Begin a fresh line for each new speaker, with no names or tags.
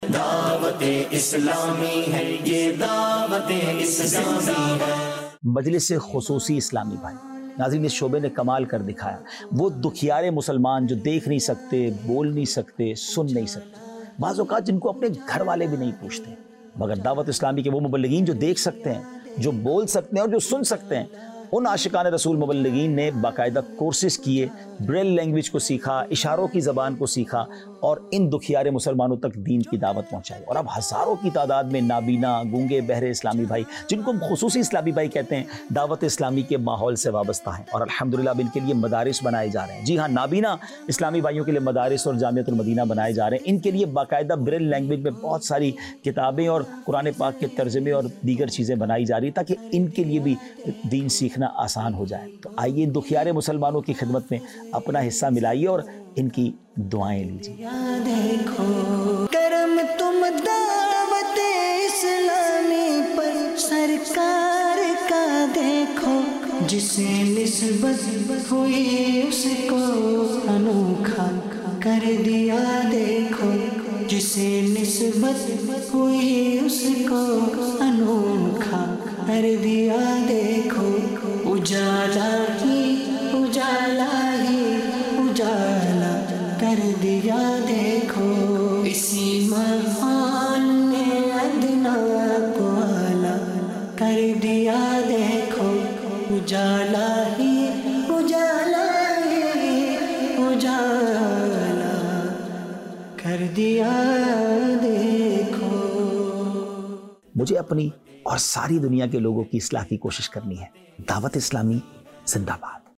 دعوت اسلامی ہے، یہ دعوت اسلامی ہے۔
مجلس خصوصی اسلامی بھائی ناظرین، اس شعبے نے کمال کر دکھایا۔ وہ دکھیارے مسلمان جو دیکھ نہیں سکتے، بول نہیں سکتے، سن نہیں سکتے، بعض اوقات جن کو اپنے گھر والے بھی نہیں پوچھتے، مگر دعوت اسلامی کے وہ مبلغین جو دیکھ سکتے ہیں، جو بول سکتے ہیں اور جو سن سکتے ہیں، ان عاشقان رسول مبلغین نے باقاعدہ کورسز کیے، بریل لینگویج کو سیکھا، اشاروں کی زبان کو سیکھا اور ان دکھیارے مسلمانوں تک دین کی دعوت پہنچائی۔ اور اب ہزاروں کی تعداد میں نابینا، گونگے، بہرے اسلامی بھائی، جن کو ہم خصوصی اسلامی بھائی کہتے ہیں، دعوت اسلامی کے ماحول سے وابستہ ہیں، اور الحمدللہ اب ان کے لیے مدارس بنائے جا رہے ہیں۔ جی ہاں، نابینا اسلامی بھائیوں کے لیے مدارس اور جامعۃ المدینہ بنائے جا رہے ہیں۔ ان کے لیے باقاعدہ بریل لینگویج میں بہت ساری کتابیں اور قرآن پاک کے ترجمے اور دیگر چیزیں بنائی جا رہی ہیں تاکہ ان کے لیے بھی دین سیکھنا آسان ہو جائے۔ تو آئیے ان دکھیارے مسلمانوں کی خدمت میں اپنا حصہ ملائیے اور ان کی دعائیں لیجیے۔
دیکھو کرم تم دعوت اسلامی پر سرکار کا دیکھو، جسے نسبت ہوئی اس کو انوکھا کر دیا دیکھو، جسے نسبت ہوئی اس کو انوکھا کر دیا دیکھو، اجالا ہی اجالا کر دیا دیکھو، اسی مقام نے ادنا کو اعلیٰ کر دیا دیکھو، اجالا ہی اجالا کر دیا دیکھو۔
مجھے اپنی اور ساری دنیا کے لوگوں کی اصلاح کی کوشش کرنی ہے۔ دعوت اسلامی زندہ باد۔